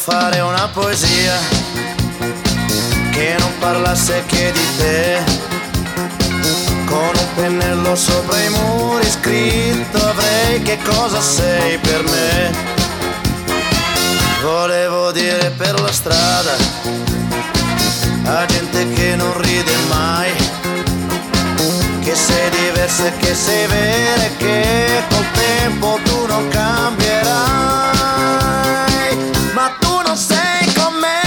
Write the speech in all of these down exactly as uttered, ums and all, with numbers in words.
fare una poesia che non parlasse che di te, con un pennello sopra i muri scritto avrei che cosa sei per me. Volevo dire per la strada a gente che non ride mai che sei diversa e che sei vera e che col tempo tu non cambierai, ma tu non sei con me.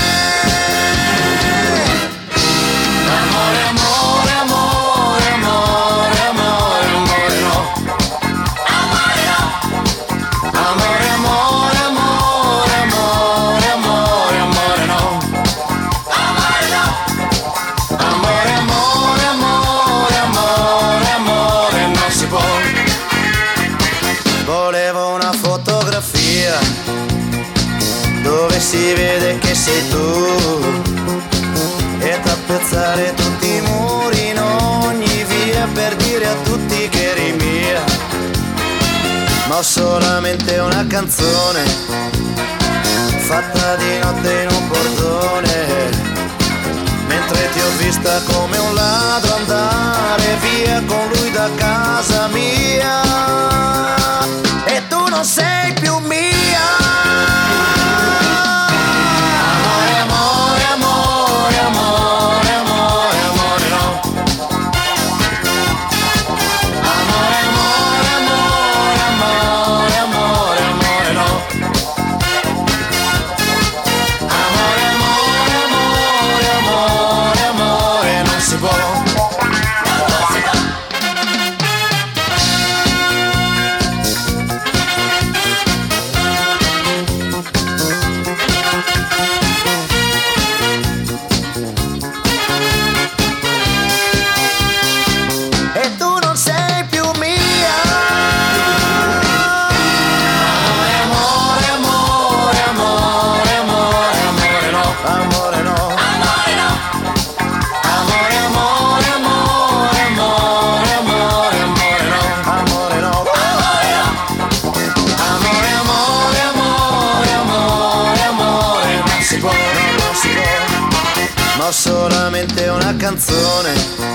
Amore, amore, amore, amore, amore, amore no. Amore no. Amore, amore, amore, amore, amore, amore no. Amore no. Amore, amore, amore, amore, amore non si può. Volevo una fotografia dove si vede che sei tu e tappezzare tutti i muri in ogni via per dire a tutti che eri mia. Ma ho solamente una canzone fatta di notte in un bordone, mentre ti ho vista come un ladro andare via con lui da casa mia e tu non sei più mia. Amore, amore, amore, amore, amore, amore no. Amore, amore, amore, amore, amore, amore no. Amore, amore, amore, amore, amore non si può. E tu non sei più mia. Amore, amore, amore, amore, amore no. Amore no. Amore no. Amore, amore, amore, amore, amore, amore no. Amore no. Amore no. Amore, amore, amore, amore, amore non si può, non si può. Ma ho solamente una canzone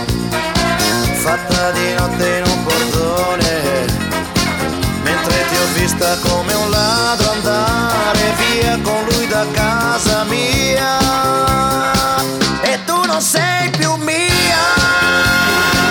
fatta di notte in un bordone, mentre ti ho vista come un ladro andare via con lui da casa mia e tu non sei più mia.